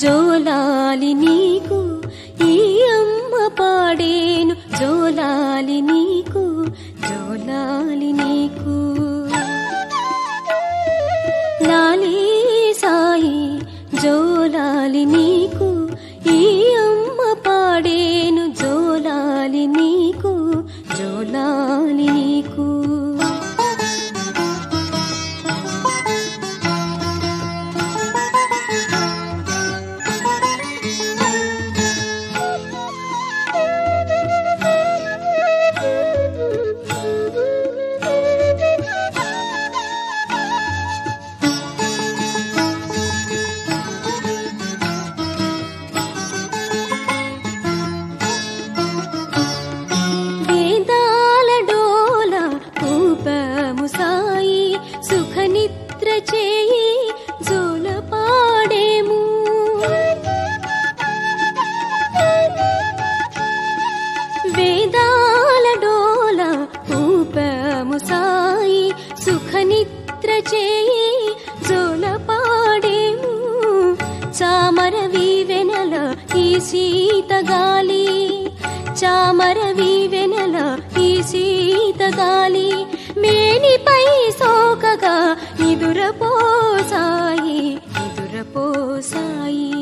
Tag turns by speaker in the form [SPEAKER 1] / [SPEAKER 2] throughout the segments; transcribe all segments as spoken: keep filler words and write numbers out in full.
[SPEAKER 1] జోలాలి నీకు ఈ అమ్మ పాడేను జోలాలి నీకు జోలాలి నీకు లాలి సాయి జోలాలి నీకు ఈ అమ్మ పాడేను జోలాలి నీకు జోలాలి నీకు చేయి జోల పాడేము వేదాల డోల ఊపము సాయి సుఖ నిద్ర చేయి జోల పాడేము చామరవి వెనల ఈ శీతగాలి చామరవి వెనల ఈ శీతగాలి మేనిపై సోకగా నిదురపోసాయి నిదురపోసాయి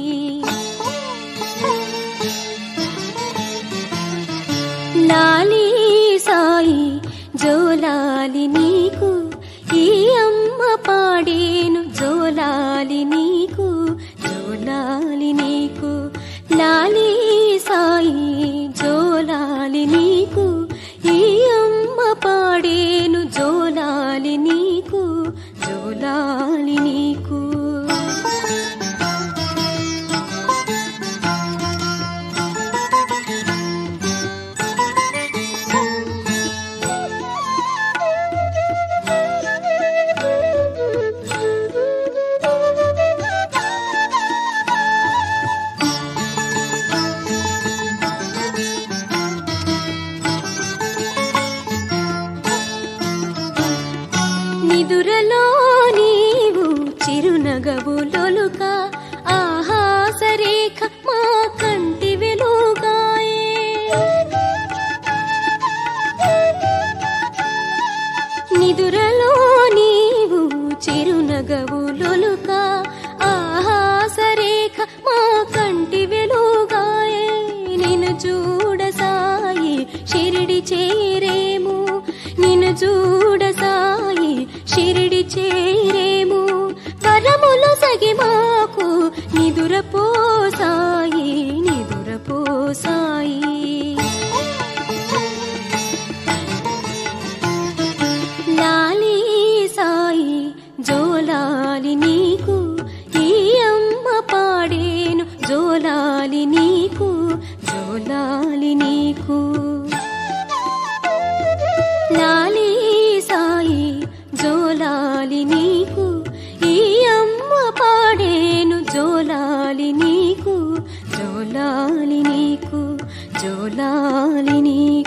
[SPEAKER 1] లాలి సాయి జోలాలి నీకు ఈ అమ్మ పాడేను జోలాలి నీకు జోలాలి నీకు లాలి సాయి జోలాలి నీకు ఈ అమ్మ పాడేను జోలాలి నీకు జోలాలి నీకు నిదురలో నీవు చిరునగవులొలుక ఆహాసరేఖ మా కంటి వెలుగాయే నిదురలో నీవు చిరునగవులొలుక ఆహాసరేఖ మా కంటి వెలుగాయే నిన్ను చూడ సాయి షిరిడి చేరేము నిన్ను చూడ సాయి షిరిడి చేరేము వరములు సగి మాకు నిదురపోసాయి నిదురపోసాయి లాలి సాయి జోలాలి నీకు ఈ అమ్మ పాడేను జోలాలి నీకు జోలాలి నీకు లాలి సాయి జోలాలి నీకు ఈ అమ్మ పాడేను జోలాలి నీకు జోలాలి నీకు జోలాలి నీకు